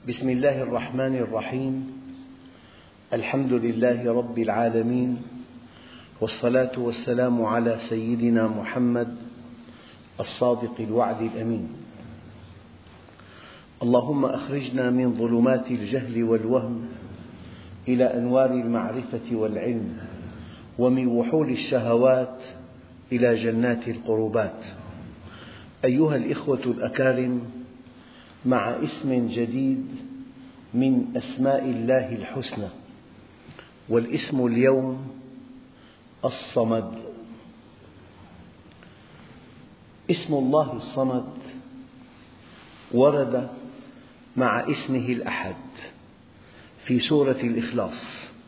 بسم الله الرحمن الرحيم. الحمد لله رب العالمين، والصلاة والسلام على سيدنا محمد الصادق الوعد الأمين. اللهم أخرجنا من ظلمات الجهل والوهم إلى أنوار المعرفة والعلم، ومن وحول الشهوات إلى جنات القربات. أيها الإخوة الأكارم، مع اسم جديد من أسماء الله الحسنى، والاسم اليوم الصمد. اسم الله الصمد ورد مع اسمه الأحد في سورة الإخلاص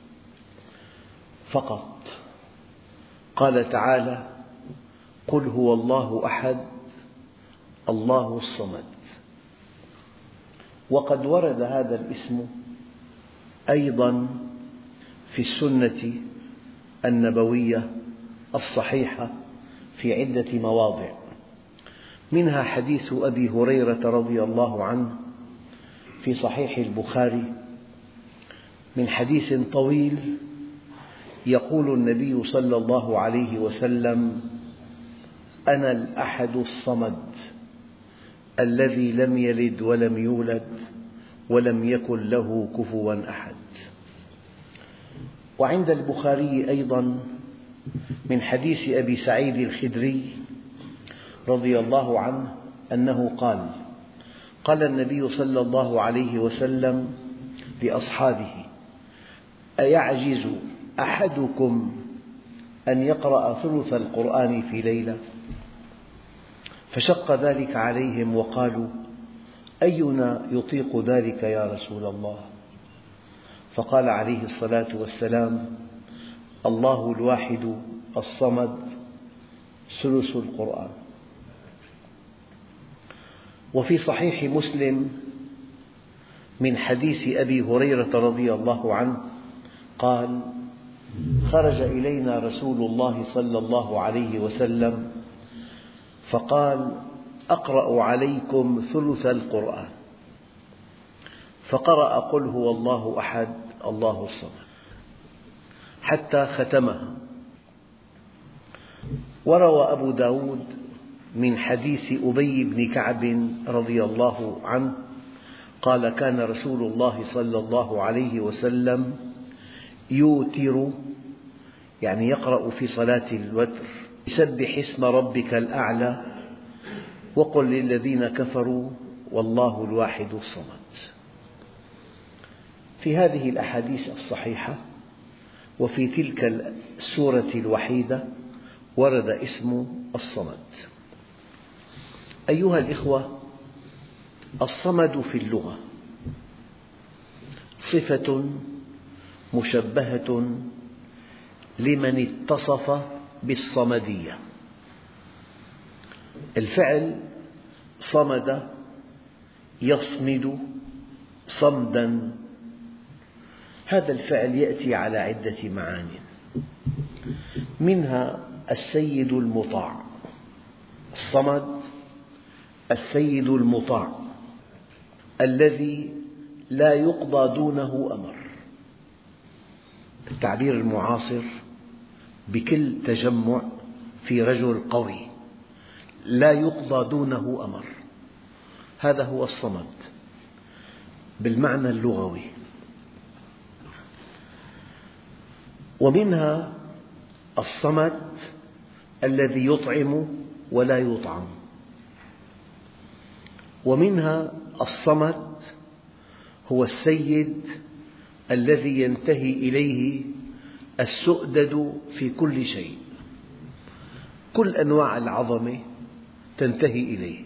فقط. قال تعالى: قل هو الله أحد الله الصمد. وقد ورد هذا الاسم أيضا في السنة النبوية الصحيحة في عدة مواضع، منها حديث أبي هريرة رضي الله عنه في صحيح البخاري من حديث طويل، يقول النبي صلى الله عليه وسلم: أنا الأحد الصمد الذي لم يلد ولم يولد ولم يكن له كفوا أحد. وعند البخاري أيضا من حديث أبي سعيد الخدري رضي الله عنه أنه قال: قال النبي صلى الله عليه وسلم لأصحابه: أيعجز أحدكم أن يقرأ ثلث القرآن في ليلة؟ فشق ذلك عليهم وقالوا: أينا يطيق ذلك يا رسول الله؟ فقال عليه الصلاة والسلام: الله الواحد الصمد ثلث القرآن. وفي صحيح مسلم من حديث أبي هريرة رضي الله عنه قال: خرج إلينا رسول الله صلى الله عليه وسلم فقال: أقرأ عليكم ثلث القرآن، فقرأ: قل هو الله أحد الله الصمد حتى ختمها. وروى أبو داود من حديث أبي بن كعب رضي الله عنه قال: كان رسول الله صلى الله عليه وسلم يوتر، يعني يقرأ في صلاة الوتر: سبح اسم ربك الأعلى، وقل للذين كفروا والله الواحد الصمد. في هذه الأحاديث الصحيحة وفي تلك السورة الوحيدة ورد اسم الصمد. أيها الإخوة، الصمد في اللغة صفة مشبهة لمن اتصف بالصمدية. الفعل صمد يصمد صمدا، هذا الفعل يأتي على عدة معان، منها السيد المطاع. الصمد السيد المطاع الذي لا يقضى دونه أمر. التعبير المعاصر بكل تجمع في رجل قوي لا يقضى دونه أمر، هذا هو الصمد بالمعنى اللغوي. ومنها الصمد الذي يطعم ولا يطعم، ومنها الصمد هو السيد الذي ينتهي إليه السؤدد في كل شيء، كل أنواع العظمة تنتهي إليه،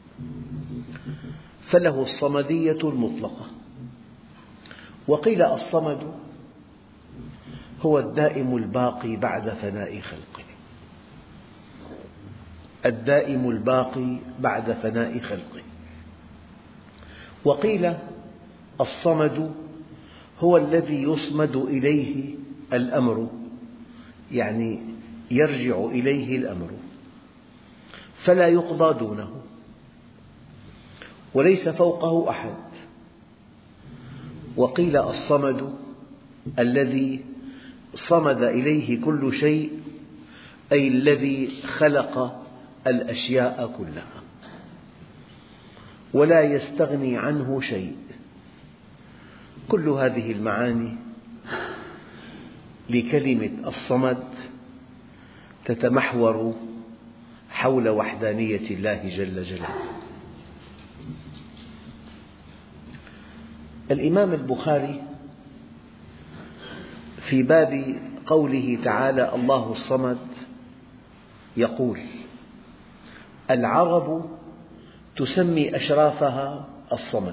فله الصمدية المطلقة. وقيل الصمد هو الدائم الباقي بعد فناء خلقه، الدائم الباقي بعد فناء خلقه. وقيل الصمد هو الذي يصمد إليه الأمر، يعني يرجع إليه الأمر فلا يقضى دونه وليس فوقه أحد، وقيل الصمد الذي صمد إليه كل شيء، أي الذي خلق الأشياء كلها ولا يستغني عنه شيء. كل هذه المعاني لكلمة الصمد تتمحور حول وحدانية الله جل جلاله. الإمام البخاري في باب قوله تعالى الله الصمد يقول: العرب تسمي أشرافها الصمد،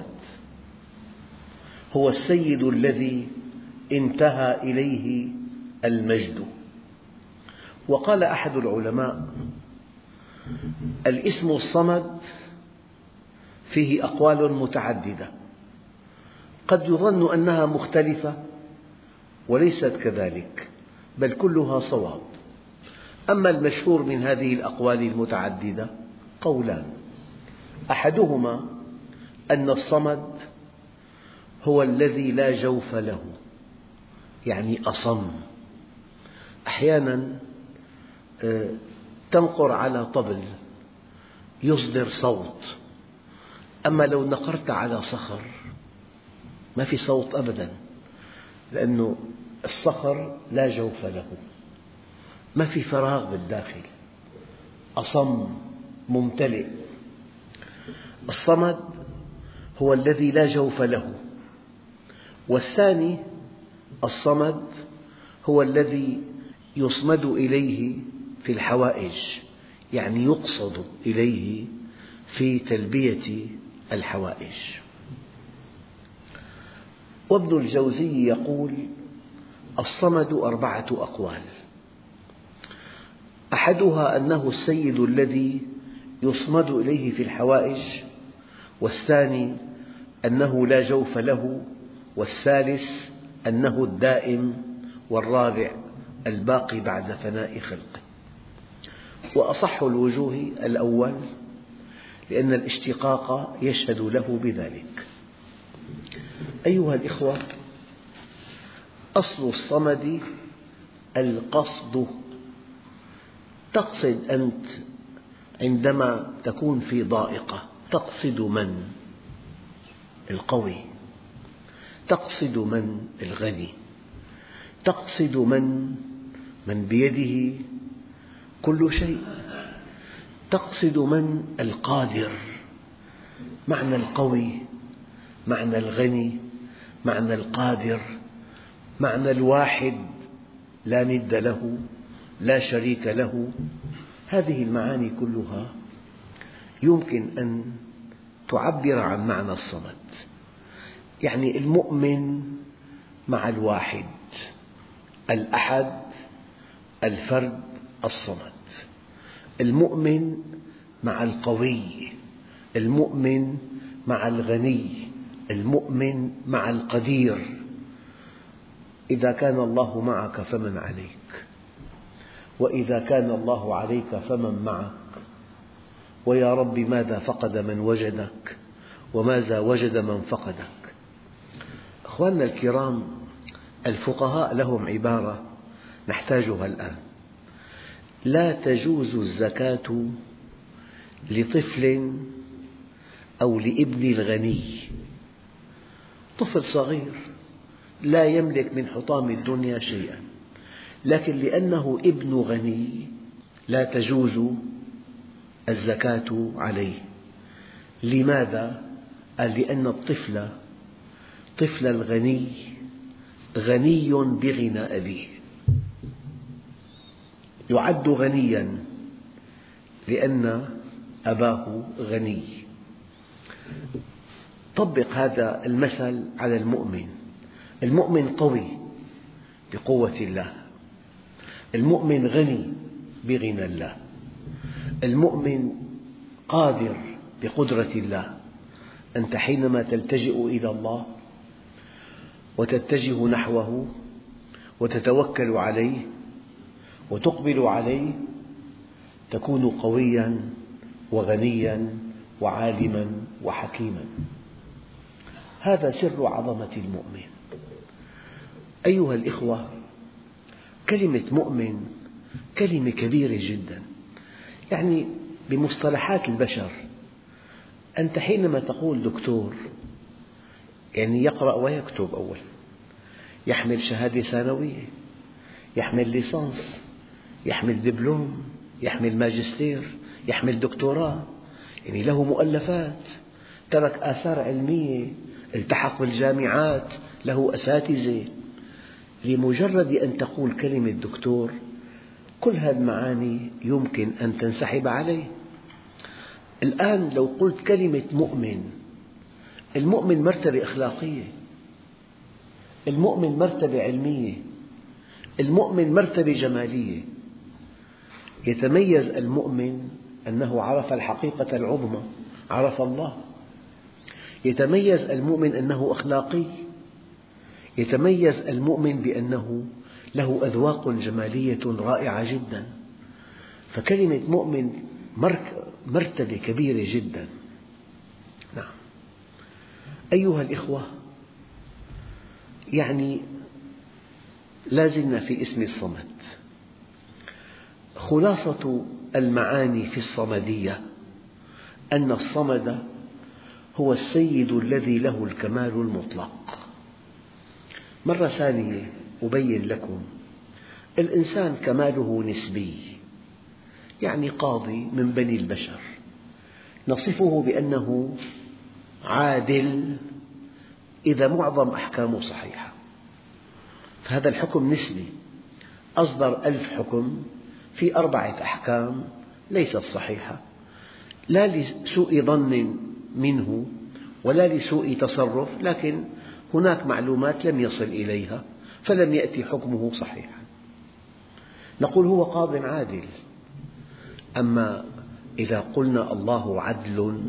هو السيد الذي انتهى إليه المجد. وقال أحد العلماء: الاسم الصمد فيه أقوال متعددة، قد يظن أنها مختلفة وليست كذلك، بل كلها صواب. أما المشهور من هذه الأقوال المتعددة قولان: أحدهما أن الصمد هو الذي لا جوف له، يعني أصم. أحيانا تنقر على طبل يصدر صوت، أما لو نقرت على صخر ما في صوت أبدا، لأن الصخر لا جوف له، ما في فراغ بالداخل، أصم ممتلئ. الصمد هو الذي لا جوف له. والثاني الصمد هو الذي يصمد إليه في الحوائج، يعني يقصد إليه في تلبية الحوائج. وابن الجوزي يقول: الصمد 4 أقوال، أحدها أنه السيد الذي يصمد إليه في الحوائج، والثاني أنه لا جوف له، والثالث أنه الدائم، والرابع الباقي بعد فناء خلقه. وأصح الوجوه الأول، لأن الاشتقاق يشهد له بذلك. أيها الإخوة، أصل الصمد القصد. تقصد أنت عندما تكون في ضائقة، تقصد من؟ القوي. تقصد من؟ الغني. تقصد من بيده كل شيء. تقصد من؟ القادر. معنى القوي، معنى الغني، معنى القادر، معنى الواحد لا ند له، لا شريك له. هذه المعاني كلها يمكن أن تعبر عن معنى الصمد. يعني المؤمن مع الواحد، الأحد، الفرد، الصمد. المؤمن مع القوي، المؤمن مع الغني، المؤمن مع القدير. إذا كان الله معك فمن عليك، وإذا كان الله عليك فمن معك، ويا رب ماذا فقد من وجدك، وماذا وجد من فقدك. أخواننا الكرام، الفقهاء لهم عبارة نحتاجها الآن: لا تجوز الزكاة لطفل أو لابن الغني. طفل صغير لا يملك من حطام الدنيا شيئا، لكن لأنه ابن غني لا تجوز الزكاة عليه. لماذا؟ قال: لأن طفل الغني غني بغنى أبيه، يعد غنيا لأن أباه غني. طبق هذا المثل على المؤمن. المؤمن قوي بقوة الله، المؤمن غني بغنى الله، المؤمن قادر بقدرة الله. أنت حينما تلتجئ إلى الله وتتجه نحوه وتتوكل عليه وتقبل عليه، تكون قوياً وغنياً وعالماً وحكيماً. هذا سر عظمة المؤمن. أيها الإخوة، كلمة مؤمن كلمة كبيرة جدا. يعني بمصطلحات البشر، أنت حينما تقول دكتور يعني يقرأ ويكتب أولا، يحمل شهادة ثانوية، يحمل ليسانس، يحمل دبلوم، يحمل ماجستير، يحمل دكتوراه، يعني له مؤلفات، ترك آثار علمية، التحق بالجامعات، له أساتذة. لمجرد أن تقول كلمة دكتور كل هذه المعاني يمكن أن تنسحب عليه. الآن لو قلت كلمة مؤمن، المؤمن مرتبة أخلاقية، المؤمن مرتبة علمية، المؤمن مرتبة جمالية. يتميز المؤمن أنه عرف الحقيقة العظمى، عرف الله. يتميز المؤمن أنه أخلاقي، يتميز المؤمن بأنه له أذواق جمالية رائعة جدا. فكلمة مؤمن مرتبة كبيرة جدا. نعم. أيها الإخوة، يعني لا زلنا في اسم الصمد. خلاصة المعاني في الصمدية أن الصمد هو السيد الذي له الكمال المطلق. مرة ثانية أبين لكم، الإنسان كماله نسبي، يعني قاضي من بني البشر نصفه بأنه عادل إذا معظم أحكامه صحيحة، فهذا الحكم نسبي. أصدر 1000 حكم، في 4 أحكام ليست صحيحة، لا لسوء ظن منه ولا لسوء تصرف، لكن هناك معلومات لم يصل إليها فلم يأتي حكمه صحيحا، نقول هو قاض عادل. أما إذا قلنا الله عدل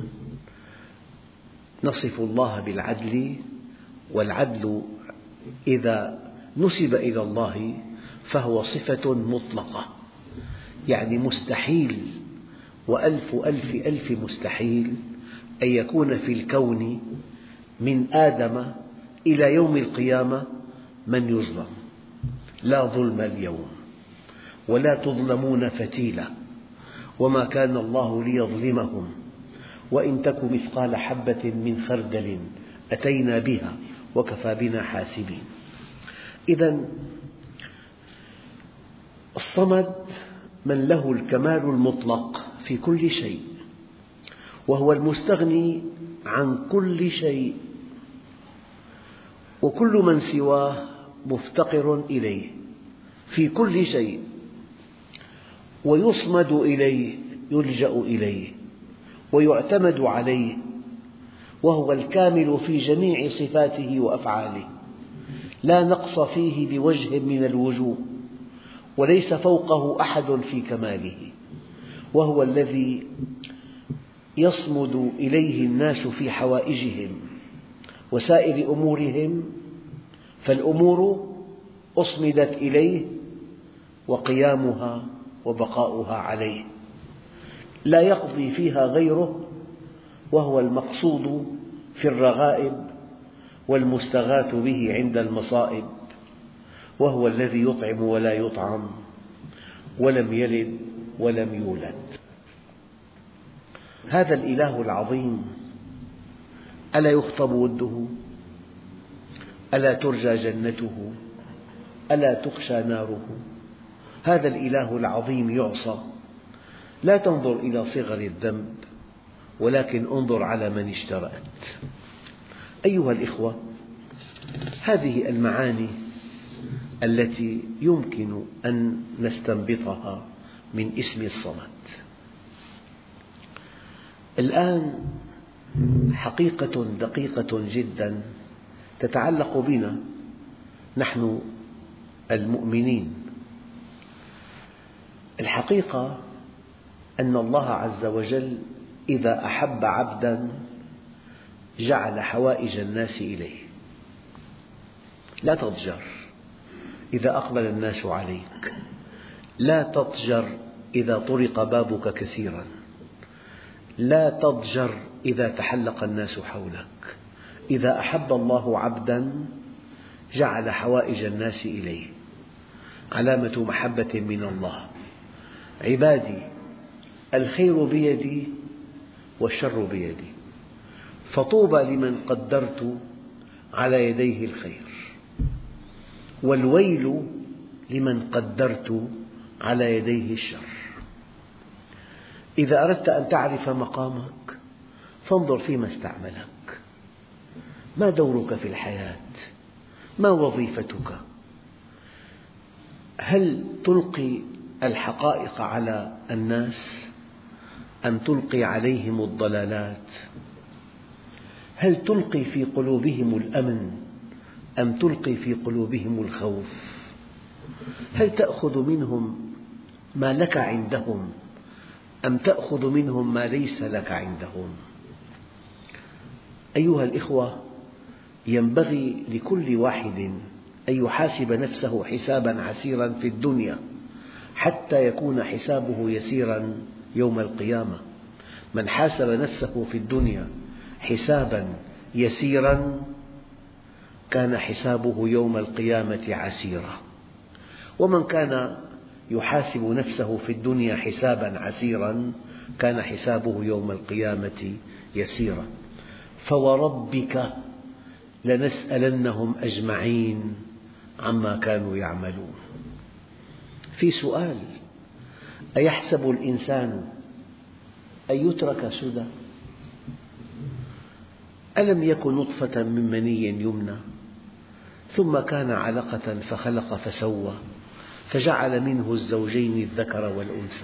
نصف الله بالعدل، والعدل إذا نسب إلى الله فهو صفة مطلقة، يعني مستحيل وألف ألف ألف مستحيل أن يكون في الكون من آدم إلى يوم القيامة من يظلم. لا ظلم اليوم ولا تظلمون فتيلا، وما كان الله ليظلمهم وإن تك مثقال حبة من خردل أتينا بها وكفى بنا حاسبين. إذن الصمد من له الكمال المطلق في كل شيء، وهو المستغني عن كل شيء، وكل من سواه مفتقر إليه في كل شيء، ويصمد إليه، يلجأ إليه ويعتمد عليه، وهو الكامل في جميع صفاته وأفعاله، لا نقص فيه بوجه من الوجوه، وليس فوقه أحد في كماله، وهو الذي يصمد إليه الناس في حوائجهم وسائر أمورهم، فالأمور أصمدت إليه وقيامها وبقاؤها عليه، لا يقضي فيها غيره، وهو المقصود في الرغائب والمستغاث به عند المصائب، وهو الذي يطعم ولا يطعم، ولم يلد ولم يولد. هذا الإله العظيم ألا يخطب وده؟ ألا ترجى جنته؟ ألا تخشى ناره؟ هذا الإله العظيم يعصى. لا تنظر إلى صغر الذنب، ولكن انظر على من اشترأت. أيها الإخوة، هذه المعاني التي يمكن أن نستنبطها من اسم الصمد. الآن حقيقة دقيقة جدا تتعلق بنا نحن المؤمنين. الحقيقة أن الله عز وجل إذا أحب عبدا جعل حوائج الناس إليه. لا تضجر إذا أقبل الناس عليك، لا تضجر إذا طرق بابك كثيرا، لا تضجر إذا تحلق الناس حولك. إذا أحب الله عبدا جعل حوائج الناس إليه، علامة محبة من الله. عبادي الخير بيدي والشر بيدي، فطوبى لمن قدرت على يديه الخير، والويل لمن قدرت على يديه الشر. إذا أردت أن تعرف مقامك فانظر فيما استعملك. ما دورك في الحياة؟ ما وظيفتك؟ هل تلقي الحقائق على الناس أم تلقي عليهم الضلالات؟ هل تلقي في قلوبهم الأمن أم تلقي في قلوبهم الخوف؟ هل تأخذ منهم ما لك عندهم أم تأخذ منهم ما ليس لك عندهم؟ أيها الإخوة، ينبغي لكل واحد أن يحاسب نفسه حسابا عسيرا في الدنيا حتى يكون حسابه يسيرا يوم القيامة. من حاسب نفسه في الدنيا حسابا يسيرا كان حسابه يوم القيامة عسيرا، ومن كان يحاسب نفسه في الدنيا حسابا عسيرا كان حسابه يوم القيامة يسيرا. فوربك لنسألنهم أجمعين عما كانوا يعملون. في سؤال: أيحسب الإنسان أن يترك سدى؟ ألم يكن نطفة من مني يمنى ثم كان علقة فخلق فسوى فجعل منه الزوجين الذكر والأنثى.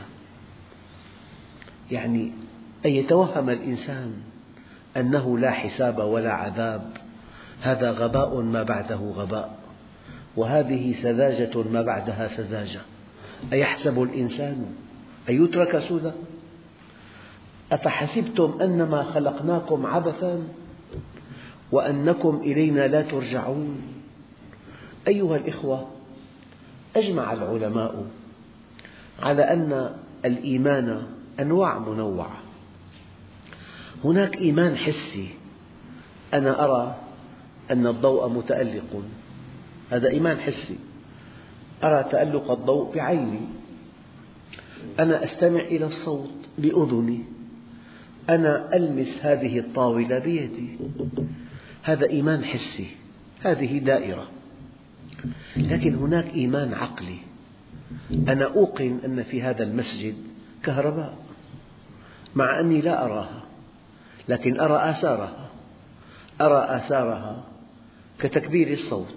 يعني أن يتوهم الإنسان أنه لا حساب ولا عذاب، هذا غباء ما بعده غباء، وهذه سذاجة ما بعدها سذاجة. أيحسب الإنسان أن يترك سدى؟ أفحسبتم أنما خلقناكم عبثا وأنكم إلينا لا ترجعون؟ أيها الإخوة، أجمع العلماء على أن الإيمان أنواع منوعة. هناك إيمان حسي، أنا أرى أن الضوء متألق، هذا إيمان حسي، أرى تألق الضوء بعيني، أنا أستمع إلى الصوت بأذني، أنا ألمس هذه الطاولة بيدي، هذا إيمان حسي، هذه دائرة. لكن هناك إيمان عقلي، أنا أوقن أن في هذا المسجد كهرباء مع أني لا أراها، لكن أرى آثارها، أرى آثارها كتكبير الصوت،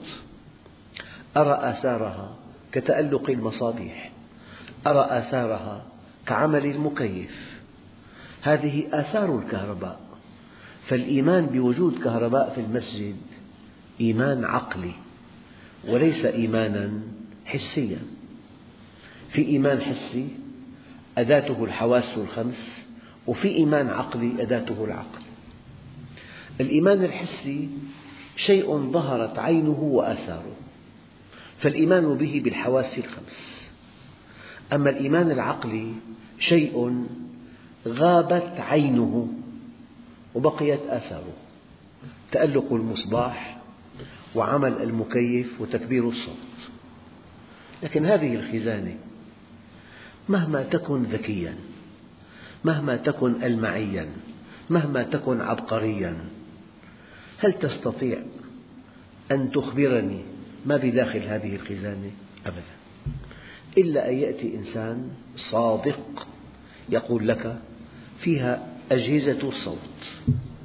أرى آثارها كتألق المصابيح، أرى آثارها كعمل المكيف، هذه آثار الكهرباء. فالإيمان بوجود كهرباء في المسجد إيمان عقلي وليس إيمانا حسيا. في إيمان حسي أداته الحواس الخمس، وفي إيمان عقلي أداته العقل. الإيمان الحسي شيء ظهرت عينه وآثاره، فالإيمان به بالحواس الخمس. أما الإيمان العقلي شيء غابت عينه وبقيت آثاره، تألق المصباح وعمل المكيف وتكبير الصوت. لكن هذه الخزانة مهما تكن ذكيا، مهما تكن ألمعيا، مهما تكن عبقريا، هل تستطيع أن تخبرني ما بداخل هذه الخزانة؟ أبدا، إلا أن يأتي إنسان صادق يقول لك فيها أجهزة الصوت.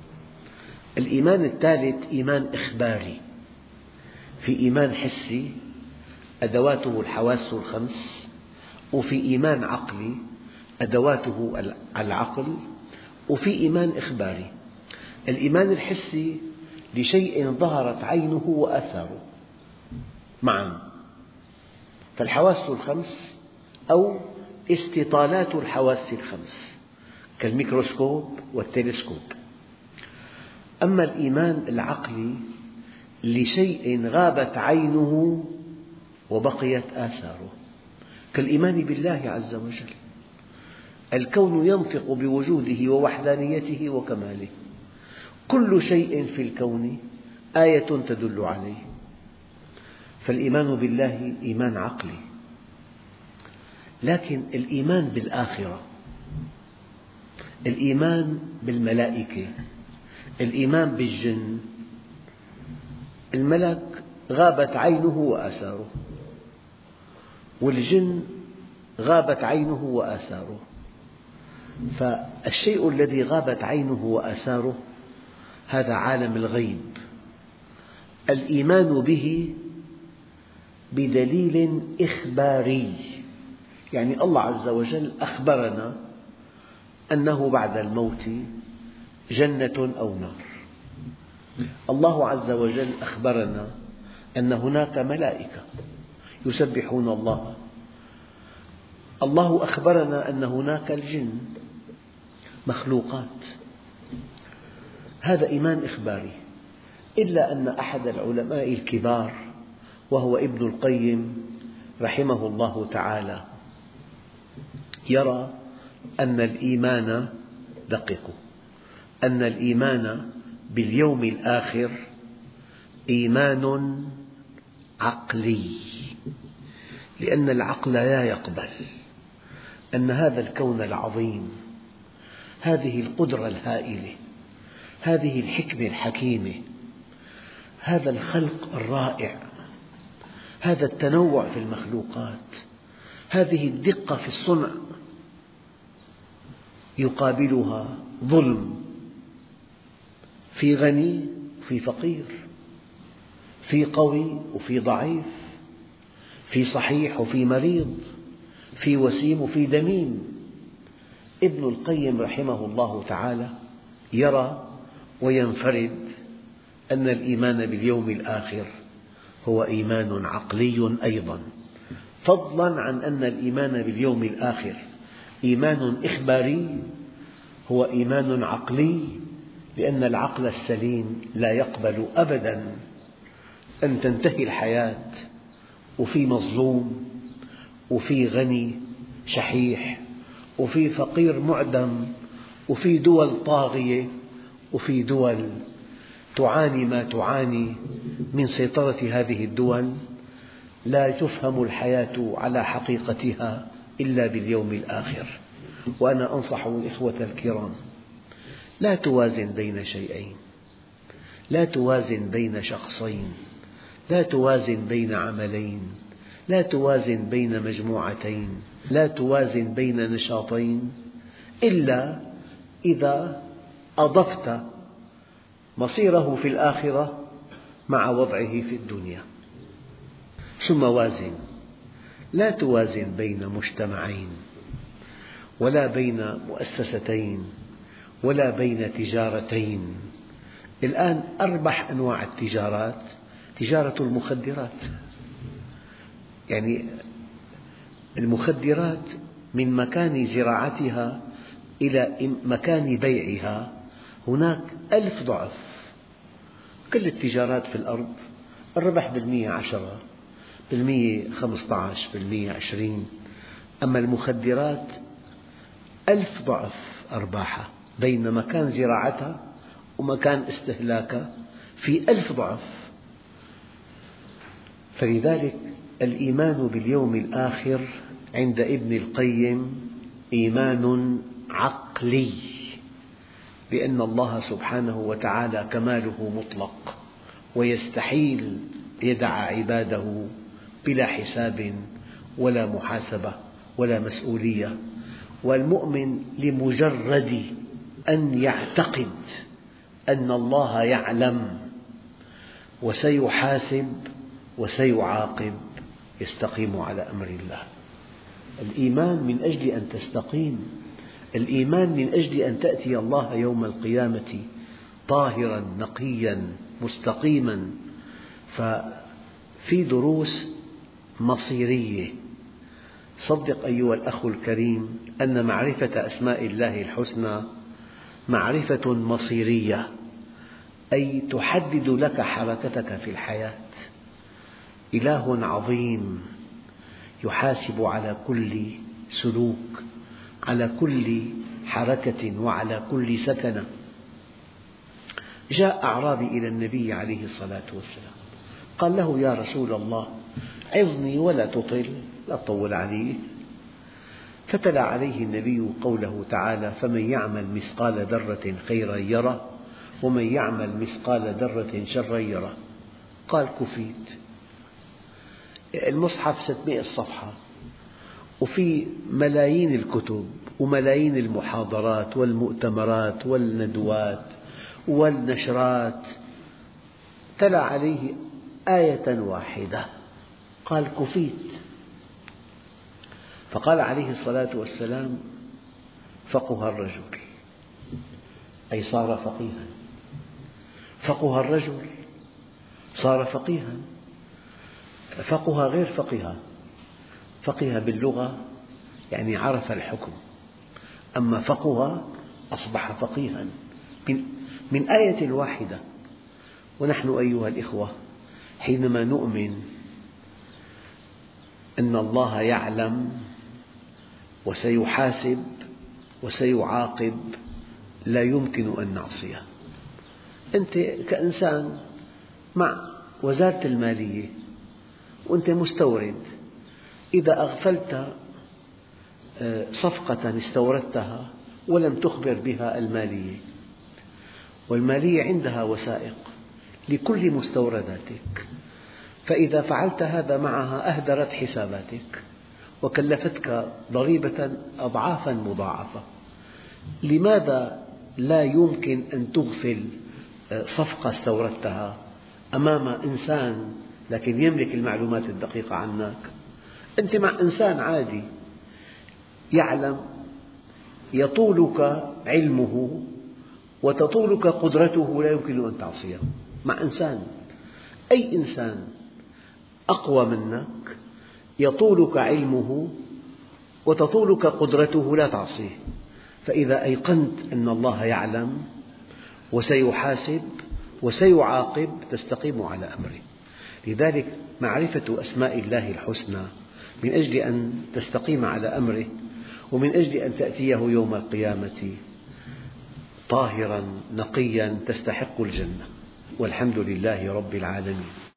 الإيمان الثالث إيمان إخباري. في إيمان حسي أدواته الحواس الخمس، وفي إيمان عقلي أدواته العقل، وفي إيمان إخباري. الإيمان الحسي لشيء ظهرت عينه وآثاره معا، فالحواس الخمس أو استطالات الحواس الخمس كالميكروسكوب والتلسكوب. أما الإيمان العقلي لشيء غابت عينه وبقيت آثاره كالإيمان بالله عز وجل. الكون ينطق بوجوده ووحدانيته وكماله، كل شيء في الكون آية تدل عليه. فالإيمان بالله إيمان عقلي، لكن الإيمان بالآخرة، الإيمان بالملائكة، الإيمان بالجن، الملك غابت عينه وآثاره، والجن غابت عينه وآثاره. فالشيء الذي غابت عينه وآثاره هذا عالم الغيب، الإيمان به بدليل إخباري، يعني الله عز وجل أخبرنا أنه بعد الموت جنة أو نار. الله عز وجل أخبرنا أن هناك ملائكة يسبحون الله. الله أخبرنا أن هناك الجن مخلوقات. هذا إيمان إخباري، إلا أن أحد العلماء الكبار وهو ابن القيم رحمه الله تعالى يرى أن الإيمان دقق، أن الإيمان باليوم الآخر إيمان عقلي، لأن العقل لا يقبل أن هذا الكون العظيم، هذه القدرة الهائلة، هذه الحكمة الحكيمة، هذا الخلق الرائع، هذا التنوع في المخلوقات، هذه الدقة في الصنع، يقابلها ظلم، في غني وفي فقير، في قوي وفي ضعيف، في صحيح وفي مريض، في وسيم وفي دميم. ابن القيم رحمه الله تعالى يرى وينفرد أن الإيمان باليوم الآخر هو إيمان عقلي أيضا، فضلا عن أن الإيمان باليوم الآخر إيمان إخباري، هو إيمان عقلي، لأن العقل السليم لا يقبل أبدا أن تنتهي الحياة وفي مظلوم وفي غني شحيح وفي فقير معدم وفي دول طاغية وفي دول تعاني ما تعاني من سيطرة هذه الدول. لا تفهم الحياة على حقيقتها إلا باليوم الآخر. وأنا أنصح الإخوة الكرام لا توازن بين شيئين، لا توازن بين شخصين، لا توازن بين عملين، لا توازن بين مجموعتين، لا توازن بين نشاطين، إلا إذا أضفت مصيره في الآخرة مع وضعه في الدنيا. ثم وازن، لا توازن بين مجتمعين ولا بين مؤسستين ولا بين تجارتين. الآن أربح أنواع التجارات تجارة المخدرات، يعني المخدرات من مكان زراعتها إلى مكان بيعها هناك 1000 ضعف. كل التجارات في الأرض الربح بالمئة 10 بالمئة 15 بالمئة 20، أما المخدرات 1000 ضعف أرباحها بين مكان زراعتها ومكان استهلاكها في 1000 ضعف. فلذلك الإيمان باليوم الآخر عند ابن القيم إيمان عقلي، لأن الله سبحانه وتعالى كماله مطلق ويستحيل يدع عباده بلا حساب ولا محاسبة ولا مسؤولية. والمؤمن لمجرد أن يعتقد أن الله يعلم وسيحاسب وسيعاقب يستقيم على أمر الله. الإيمان من أجل أن تستقيم، الإيمان من أجل أن تأتي الله يوم القيامة طاهرا نقيا مستقيما. ففي دروس مصيرية. صدق أيها الأخ الكريم أن معرفة أسماء الله الحسنى معرفة مصيرية، أي تحدد لك حركتك في الحياة. إله عظيم يحاسب على كل سلوك، على كل حركة وعلى كل سكنة. جاء أعرابي إلى النبي عليه الصلاة والسلام قال له: يا رسول الله، عظني ولا تطل، لا تطول علي. فتلا عليه النبي قوله تعالى: فمن يعمل مثقال ذرة خيرا يره ومن يعمل مثقال ذرة شرا يره. قال: كفيت. المصحف 600 صفحة وفي ملايين الكتب وملايين المحاضرات والمؤتمرات والندوات والنشرات، تلا عليه آية واحدة قال: كفيت. فقال عليه الصلاة والسلام: فقه الرجل، أي صار فقيها. فقه الرجل صار فقيها. فقه غير فقه. فقه باللغة يعني عرف الحكم، أما فقه أصبح فقيها من آية واحدة. ونحن أيها الإخوة حينما نؤمن أن الله يعلم وسيحاسب وسيعاقب لا يمكن أن نعصيه. أنت كإنسان مع وزارة المالية وأنت مستورد، إذا أغفلت صفقة استوردتها ولم تخبر بها المالية، والمالية عندها وثائق لكل مستورداتك، فإذا فعلت هذا معها أهدرت حساباتك وكلفتك ضريبة أضعافا مضاعفة. لماذا لا يمكن أن تغفل صفقة استوردتها أمام إنسان لكن يملك المعلومات الدقيقة عنك؟ أنت مع إنسان عادي يعلم، يطولك علمه وتطولك قدرته، لا يمكن أن تعصيه. مع إنسان، أي إنسان أقوى منك يطولك علمه وتطولك قدرته، لا تعصيه. فإذا أيقنت أن الله يعلم وسيحاسب وسيعاقب تستقيم على أمره. لذلك معرفة أسماء الله الحسنى من أجل أن تستقيم على أمره، ومن أجل أن تأتيه يوم القيامة طاهرا نقيا تستحق الجنة. والحمد لله رب العالمين.